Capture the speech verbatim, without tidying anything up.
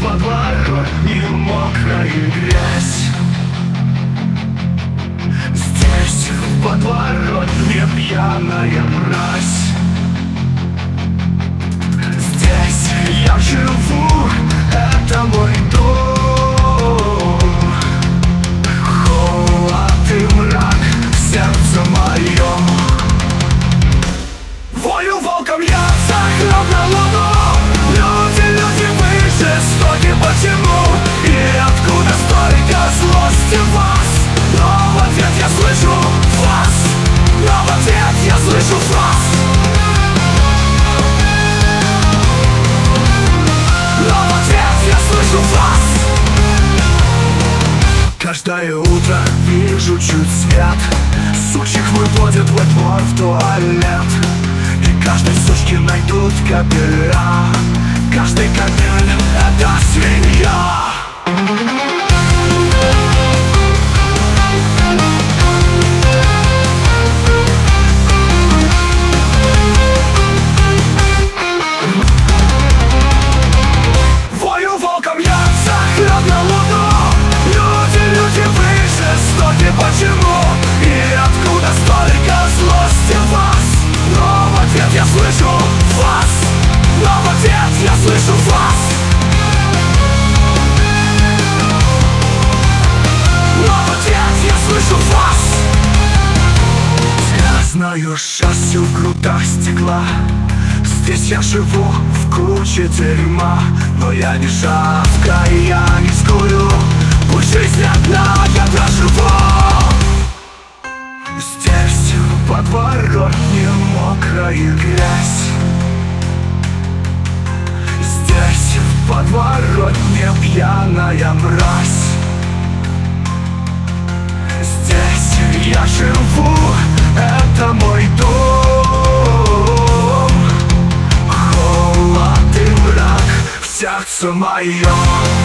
подворотне мокрая грязь. Здесь в подворотне пьяная мразь. Здесь я живу, это мой дом. Холод и мрак в сердце моем. Волю волком я захлеб на луну. Люди, люди, вы жестоки, почему? И откуда столько злости в вас? Но в ответ я слышу вас. Но в ответ я слышу вас. Но в ответ я слышу вас. Каждое утро вижу чуть свет. Сучек выводят во двор в туалет. И каждой сучке найдут капеля. Каждый капель — это свинья. Вою волком я захлеб на луну. Люди, люди, вы жестоки, почему? И откуда столько злости в вас? Но в ответ я слышу вас. Но в ответ я слышу вас. Но в ответ я слышу вас. Я знаю счастье в грудах стекла. Здесь я живу в куче дерьма. Но я не шавка и я не скую. Пусть жизнь одна, я доживу. Здесь в подворотне мокрая грязь. Здесь в подворотне пьяная мразь. Здесь я живу, это мой дом. Холод и мрак в сердце моем.